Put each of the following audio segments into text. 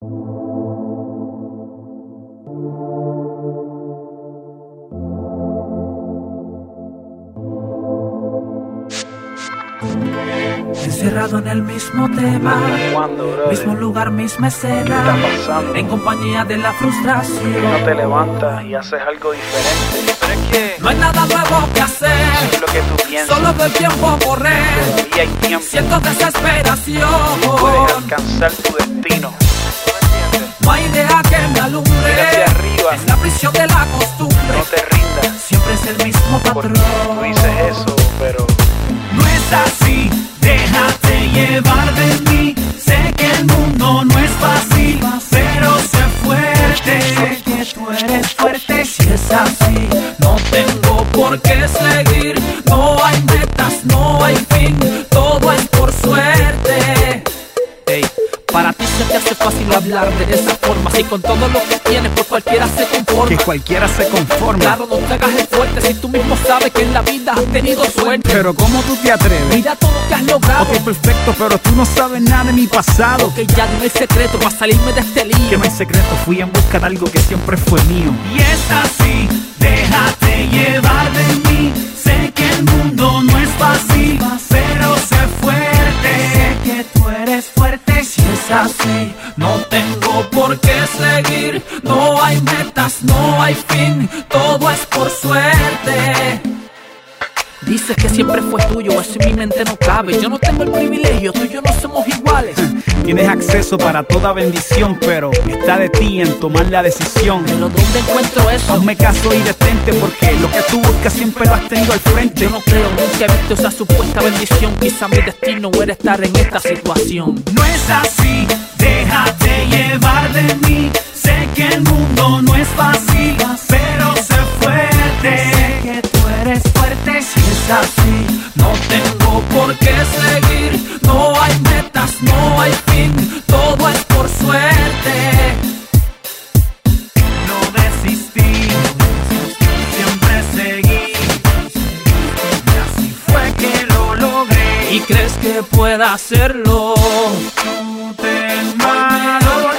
Encerrado en el mismo tema, mismo lugar, misma escena, en compañía de la frustración. No te levantas y haces algo diferente. Pero es que no hay nada nuevo que hacer, eso es lo que tú piensas. solo veo el tiempo correr. Y hay tiempo. Siento desesperación. Puedes alcanzar tu destino. No hay idea que me alumbre. Mira hacia arriba. Es la prisión de la costumbre. No te rindas. Siempre es el mismo patrón. Tú dices eso, pero no es así. Déjate llevar de mí. Sé que el mundo no es fácil, pero sé fuerte. Sé que tú eres fuerte. Si es así, no tengo por qué seguir. No hay metas, no hay fin. Todo es por suerte. Hey, para ti se te hace fácil hablar de esa forma. Si con todo lo que tienes, pues cualquiera se conforma. Que cualquiera se conforma. Claro, no te hagas el fuerte si tú mismo sabes que en la vida has tenido suerte. Pero ¿cómo tú te atreves? Mira todo lo que has logrado. Ok, perfecto, pero tú no sabes nada de mi pasado. Ok, ya no hay secreto para salirme de este lío. Que no hay secreto, fui en busca de algo que siempre fue mío. Y es así, déjate llevar de mí. Sé que el mundo no es fácil, pero sé fuerte. Sé que tú eres fuerte. Si es así, no tengo por qué seguir. No hay metas, no hay fin. Todo es por suerte. Dices que siempre fue tuyo, eso en mi mente no cabe. Yo no tengo el privilegio, tú y yo no somos iguales. Tienes acceso para toda bendición, pero está de ti en tomar la decisión. Pero ¿dónde encuentro eso? Hazme caso y detente, porque lo que tú buscas siempre lo has tenido al frente. Yo no creo, nunca he visto esa supuesta bendición. Quizá mi destino era estar en esta situación. No es así, déjate llevar de mí. Sé que el mundo no es fácil, pero sé fuerte. Sé que tú eres fuerte. Si es así, no tengo por qué seguir. No hay metas, no hay fin. Todo es por suerte. No desistí, siempre seguí. Y así fue que lo logré. ¿Y crees que pueda hacerlo? Ten valor,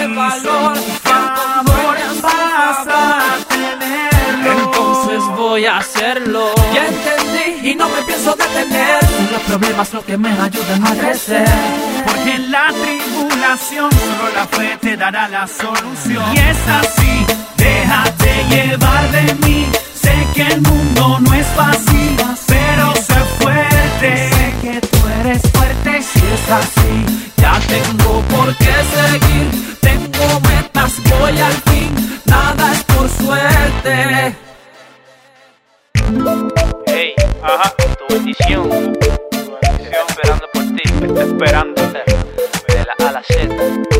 favor vas a tenerlo. Entonces voy a hacerlo. Ya entendí y no me pienso detener. Los problemas lo que me ayudan a crecer. Porque en la tribulación solo la fe te dará la solución. Y es así, déjate llevar de mí. Sé que el mundo no es fácil, pero sé fuerte. Sé que tú eres fuerte. Si es así, ya tengo por qué seguir. Tengo metas, voy al fin. Nada es por suerte. hey, ajá, tu bendición. Tu bendición esperando por ti. Me está esperando de la A a la Z.